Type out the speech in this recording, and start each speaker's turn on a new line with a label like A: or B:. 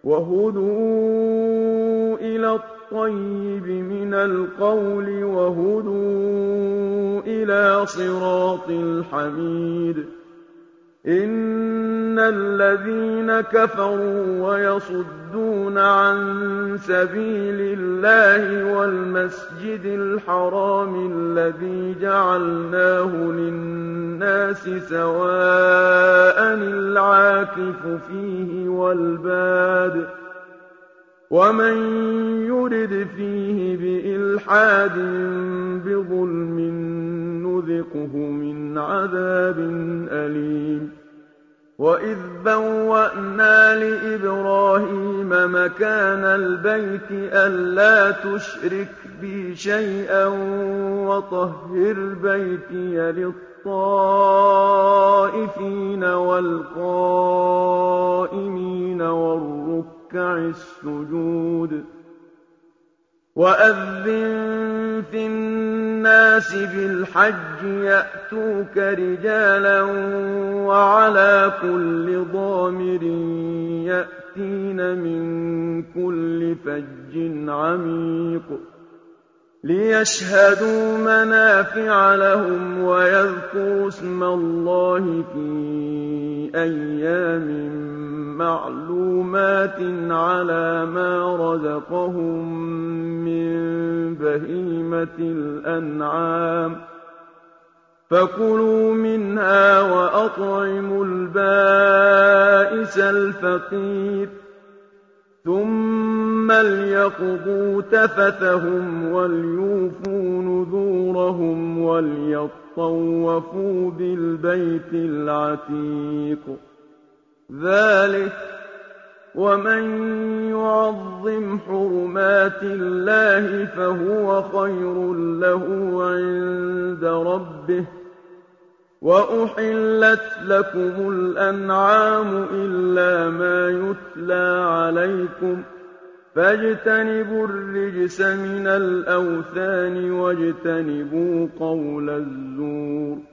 A: وهدوا إلى الطيب من القول وهدوا إلى صراط الحميد إن الذين كفروا ويصدون عن سبيل الله والمسجد الحرام الذي جعلناه للناس سواء العاكف فيه والباد ومن يرد فيه بإلحاد بظلم نذقه من عذاب أليم وإذ بوأنا لإبراهيم مكان البيت ألا تشرك بي شيئا وطهر بيتي للطائفين والقائمين والركع السجود وأذن في الناس بالحج يأتوك رجالا وعلى كل ضامر يأتين من كل فج عميق ليشهدوا منافع لهم ويذكروا اسم الله في أيام معلومات على ما رزقهم من بهيمة الأنعام فكلوا منها وأطعموا البائس الفقير ثم ليقضوا تفثهم وليوفوا نذورهم وليطوفوا بالبيت العتيق ذلك ومن يعظم حرمات الله فهو خير له عند ربه وأحلت لكم الأنعام إلا ما يتلى عليكم فاجتنبوا الرجس من الأوثان واجتنبوا قول الزور